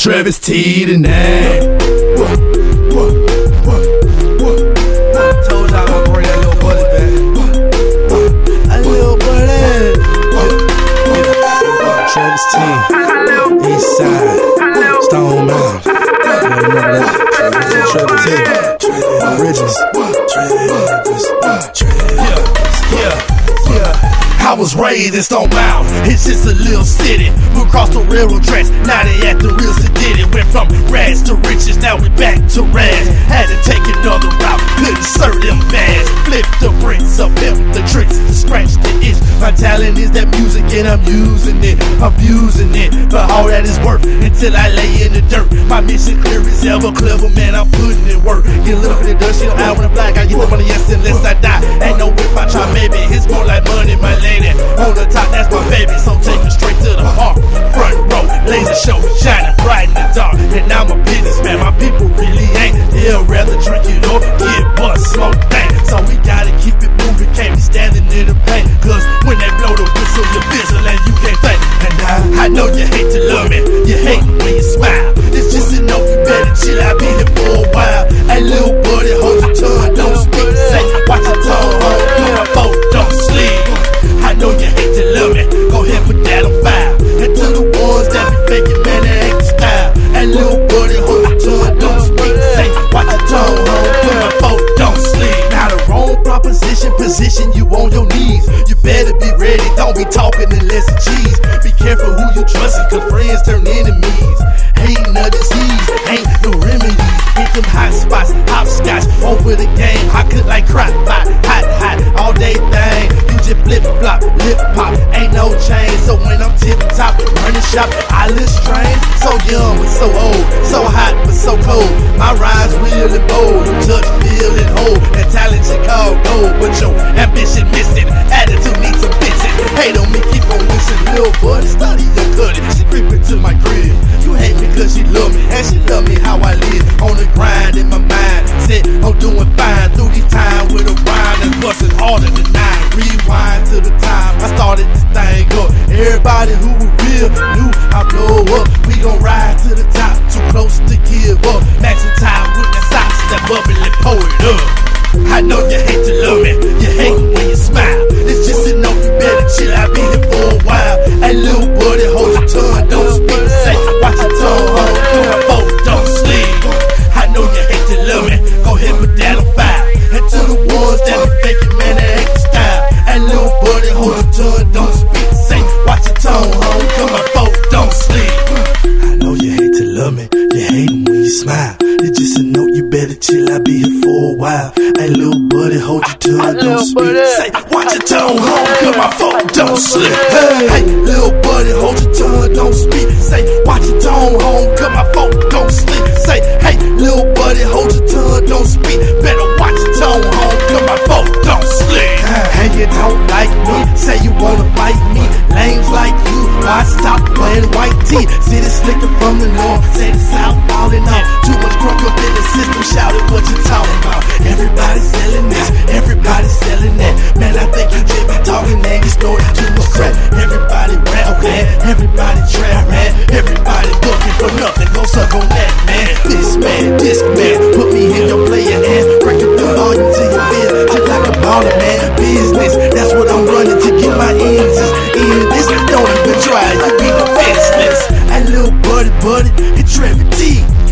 Travis T tonight. Told y'all I'ma bring that little buddy back. A little buddy. Travis T, East Side, Stone Mountain. Remember that? Travis T, Bridges. I was raised in Stone Mountain, it's just a little city. We crossed the railroad tracks, now they at the real city. Went from rags to riches, now we back to rags. Had to take another route, couldn't serve them bags. Flip the bricks up, pimp the tricks, to scratch the itch. My talent is that music and I'm using it, abusing it. But all that is worth until I lay in the dirt. My mission clear is ever clever, man, I'm putting in work. Get a little bit of dirt, shit out when I'm black. I get the money, yes, unless I die. Ain't no if I try, maybe it's more like money, my lady. On the top, that's my baby, so take it straight to the heart. Front row, laser show, shining bright in the dark. And I'm a businessman, my people really ain't. They'll rather drink it or get bust, smoke bang. So we gotta keep it moving, can't be standing in the pain. Cause when they blow the whistle, you fizzle and you can't think. And I know you hate to love me, you hate when you smile. It's just enough, you better chill, I'll be here for a while. Hey little buddy, hold your tongue, don't speak, say, watch your tongue, hold your phone, don't sleep. I know you hate to love me, go ahead put that on fire. And to the ones that be faking, man, they ain't the style. And little buddy, hold your tongue, don't speak, say, watch your tongue, hold your phone, don't sleep. Now the wrong proposition, position you on your knees. You better be ready, don't be talking unless it's cheese. Be careful who you trust, cause friends turn enemies. Hating a disease, ain't no remedy. Hit them hot spots, hopscotch, over the game. I could like crock pot, hot, all day thing. You just flip flop, lip pop, ain't no change. So when I'm tip top, running shop, I look strange. So young but so old, so hot but so cold. My ride's real and bold, you touch, feel and hold. That talent you call gold, but your ambition missing. Attitude needs some fixing. Hate on me, keep on wishing. Little buddy, study your cutting. She creeping to my crib. You hate me cause she love me, and she love me how I live. On the grind in my mind, said I'm doing fine through these times with a rhyme that's busting harder than nine. Rewind to the time I started this thing up. Everybody who was real knew I blow up. We gon' ride to the top, too close to give up. Maxing time with the socks, that bubbly, pour it up. I know you hate to love me, you hate when you smile. It's just enough, you better chill, I'll be here for a while. Hey little buddy, hold your tongue, don't speak, say, watch your tongue, hold your phone, don't sleep. I know you hate to love me, go ahead put that on fire. And to the ones that be faking, man, they ain't the style. Hey little buddy, hold your tongue, don't speak, say, watch your tongue, hold your phone, don't sleep. I know you hate to love me, you hate when you smile. It's just a note, you better chill, I'll be here for a while. Hey little buddy, hold your tongue, don't speak, say, watch your tongue, hold cause my phone don't slip. Hey little buddy, hold your tongue, don't speak, say, watch your tongue, hold cause my phone don't sleep. Say, hey little buddy, hold your tongue, don't speak, better watch your tongue, hold cause my phone don't sleep. Hey, you don't like me, say you wanna fight me. Lames like you, why stop playing white tee? City slicker from the north, say the south falling off. Too much crunk up in the system, shouting what you talking about. Everybody selling this, everybody selling that. Man, I think you just be talking and you snorting too much crap. Everybody rap, man, everybody trap, man. Everybody booking for nothing, go suck on that, man. This man, put me in your player hand. Break up the volume till you feel just like a baller, man. Business, that's what I'm running to get my ends. In this, don't even try, you be defenseless. Hey little buddy, it's Travis T.